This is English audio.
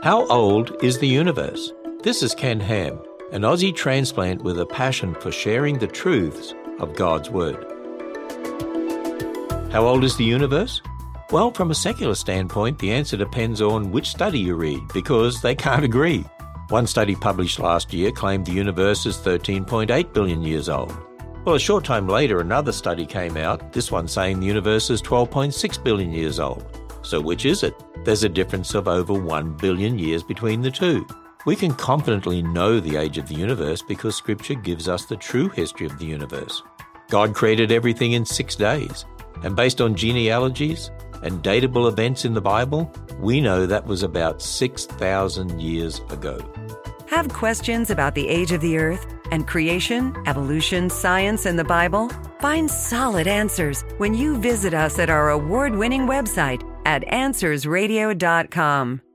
How old is the universe? This is Ken Ham, an Aussie transplant with a passion for sharing the truths of God's Word. How old is the universe? Well, from a secular standpoint, the answer depends on which study you read, because they can't agree. One study published last year claimed the universe is 13.8 billion years old. Well, a short time later, another study came out, this one saying the universe is 12.6 billion years old. So which is it? There's a difference of over 1 billion years between the two. We can confidently know the age of the universe because Scripture gives us the true history of the universe. God created everything in 6 days, and based on genealogies and datable events in the Bible, we know that was about 6,000 years ago. Have questions about the age of the earth and creation, evolution, science, and the Bible? Find solid answers when you visit us at our award-winning website at AnswersRadio.com.